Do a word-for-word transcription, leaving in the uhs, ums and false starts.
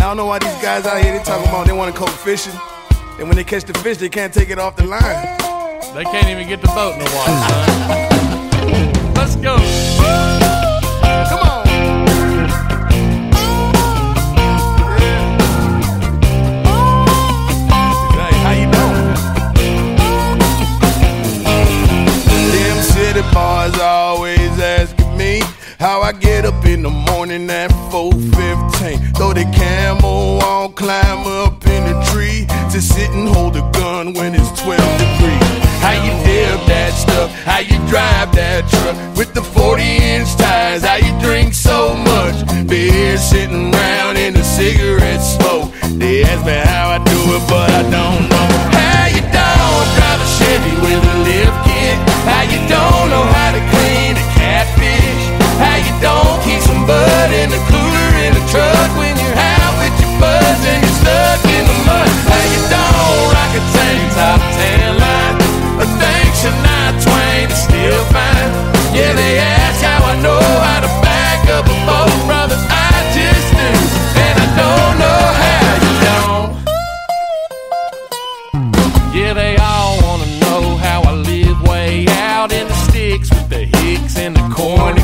don't know why these guys out here, they talking about they want to go fishing. And when they catch the fish, they can't take it off the line. They can't even get the boat in the water, son. Let's go. Come on. Hey, how you doing? Them city boys always asking me how I get up in the morning at four fifteen. Throw the camel on, climb up in the tree to sit and hold a gun when it's twelve degrees. How you dip that stuff, how you drive that truck with the forty inch tires, how you drink so much beer sitting around in a cigarette smoke. They ask me how I do it, but I don't know. How you don't drive a Chevy with a lift kit, how you don't know how to clean a catfish, how you don't keep some bud in the cooler in the truck when you're out with your buds and you're stuck in the mud. How you don't rock a tank top tan line, or think Shania Twain is still fine. Yeah, they ask how I know how to back up a boat, brother, I just do, and I don't know how you don't. Yeah, they all wanna know how I live way out in the sticks with the hicks and the corn